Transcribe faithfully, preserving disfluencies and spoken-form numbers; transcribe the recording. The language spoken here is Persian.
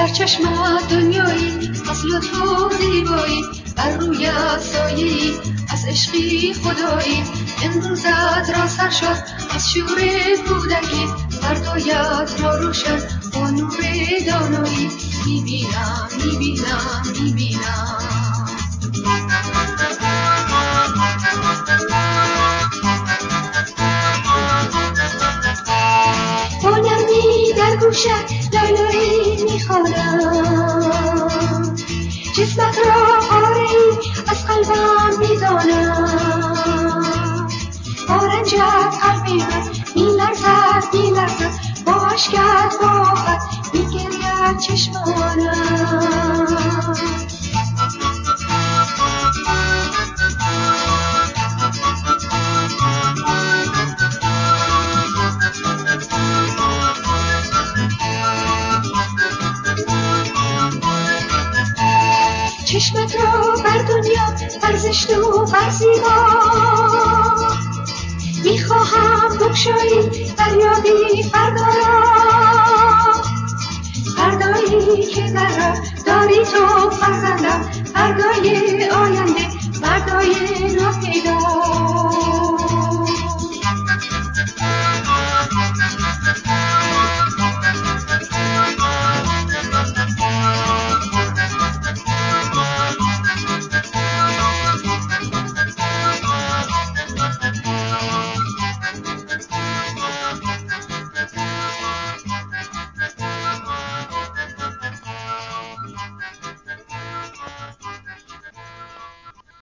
چشمت دنیایی، از لطف و زیبایی، بر رویت سایه‌ای، از عشقی خدایی. امروزت را سر شد از شور کودکی، فردایت را روشن با نور دانایی. میبینم میبینم میبینم با نرمی در گوشت لالایی میخوانم، جسمت را آری از قلبم میدانم. با رنجت قلبی من میلرزد میلرزد، با عشقت با آفت میگرید چشمانم. چشمت را بر دنیا، بر زشت و بر زیبا میخواهم بگشایی فریادی فردا را، فردایی که در راه داری تو فرزندم، فردای آینده، فردای ناپیدا.